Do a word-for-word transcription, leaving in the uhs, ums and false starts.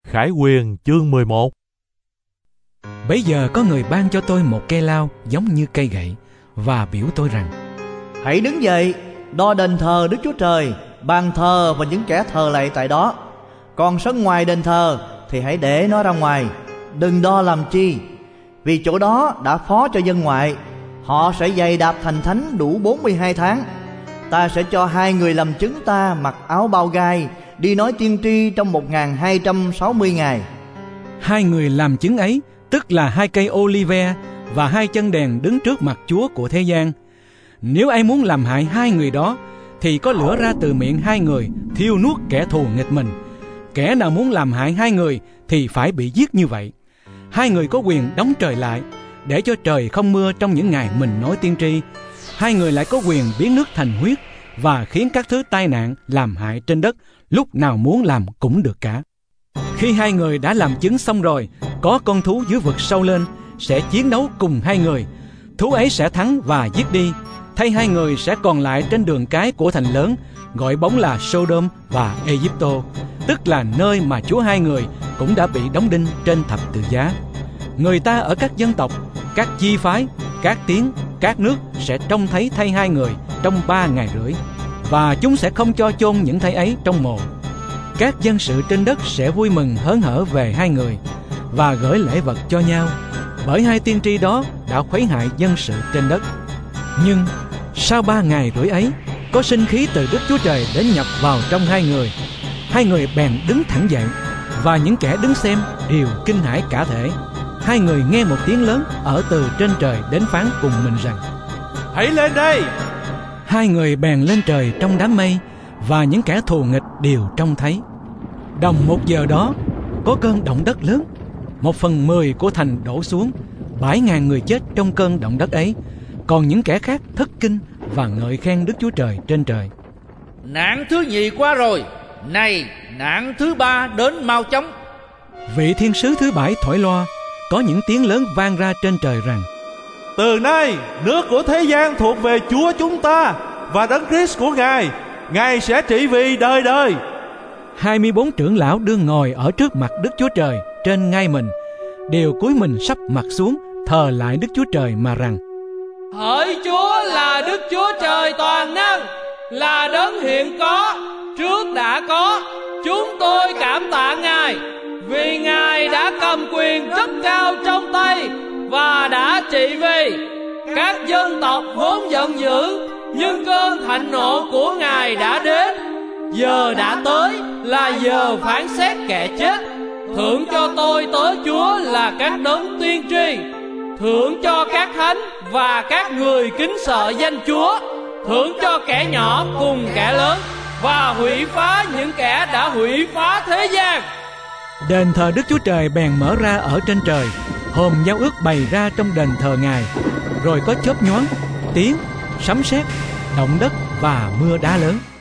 Khải Huyền chương mười một. Bấy giờ có người ban cho tôi một cây lao giống như cây gậy và biểu tôi rằng: Hãy đứng dậy, đo đền thờ Đức Chúa Trời, bàn thờ và những kẻ thờ lạy tại đó. Còn sân ngoài đền thờ thì hãy để nó ra ngoài, đừng đo làm chi, vì chỗ đó đã phó cho dân ngoại. Họ sẽ giày đạp thành thánh đủ bốn mươi hai tháng. Ta sẽ cho hai người làm chứng ta mặc áo bao gai đi nói tiên tri trong một nghìn hai trăm sáu mươi ngày. Hai người làm chứng ấy tức là hai cây olive và hai chân đèn đứng trước mặt Chúa của thế gian. Nếu ai muốn làm hại hai người đó thì có lửa ra từ miệng hai người thiêu nuốt kẻ thù nghịch mình. Kẻ nào muốn làm hại hai người thì phải bị giết như vậy. Hai người có quyền đóng trời lại để cho trời không mưa trong những ngày mình nói tiên tri. Hai người lại có quyền biến nước thành huyết và khiến các thứ tai nạn làm hại trên đất lúc nào muốn làm cũng được cả. Khi hai người đã làm chứng xong rồi, có con thú dưới vực sâu lên sẽ chiến đấu cùng hai người. Thú ấy sẽ thắng và giết đi. Thay hai người sẽ còn lại trên đường cái của thành lớn, gọi bóng là Sodom và Egypto, tức là nơi mà Chúa hai người cũng đã bị đóng đinh trên thập tự giá. Người ta ở các dân tộc, các chi phái, các tiếng, các nước sẽ trông thấy thay hai người trong ba ngày rưỡi, và chúng sẽ không cho chôn những thây ấy trong mồ. Các dân sự trên đất sẽ vui mừng hớn hở về hai người và gửi lễ vật cho nhau, bởi hai tiên tri đó đã khuấy hại dân sự trên đất. Nhưng sau ba ngày rưỡi ấy, có sinh khí từ Đức Chúa Trời đến nhập vào trong hai người. Hai người bèn đứng thẳng dậy, và những kẻ đứng xem đều kinh hãi cả thể. Hai người nghe một tiếng lớn ở từ trên trời đến phán cùng mình rằng: Hãy lên đây! Hai người bèn lên trời trong đám mây, và những kẻ thù nghịch đều trông thấy. Đồng một giờ đó, có cơn động đất lớn. Một phần mười của thành đổ xuống, bảy ngàn người chết trong cơn động đất ấy. Còn những kẻ khác thất kinh và ngợi khen Đức Chúa Trời trên trời. Nạn thứ nhì qua rồi, này nạn thứ ba đến mau chóng. Vị thiên sứ thứ bảy thổi loa, có những tiếng lớn vang ra trên trời rằng: Từ nay nước của thế gian thuộc về Chúa chúng ta và Đấng Christ của Ngài. Ngài sẽ trị vì đời đời. Hai mươi bốn trưởng lão đương ngồi ở trước mặt Đức Chúa Trời trên ngai mình, đều cúi mình sắp mặt xuống thờ lại Đức Chúa Trời mà rằng: Hỡi Chúa là Đức Chúa Trời toàn năng, là đấng hiện có, trước đã có. Chúng tôi cảm tạ Ngài, vì Ngài đã cầm quyền rất cao trong tay và đã trị vì. Các dân tộc vốn giận dữ, nhưng cơn thạnh nộ của Ngài đã đến. Giờ đã tới là giờ phán xét kẻ chết. Thưởng cho tôi tớ Chúa là các đấng tiên tri. Thưởng cho các thánh và các người kính sợ danh Chúa. Thưởng cho kẻ nhỏ cùng kẻ lớn, và hủy phá những kẻ đã hủy phá thế gian. Đền thờ Đức Chúa Trời bèn mở ra ở trên trời. Hòm giao ước bày ra trong đền thờ Ngài. Rồi có chớp nhoáng, tiếng, sấm sét, động đất và mưa đá lớn.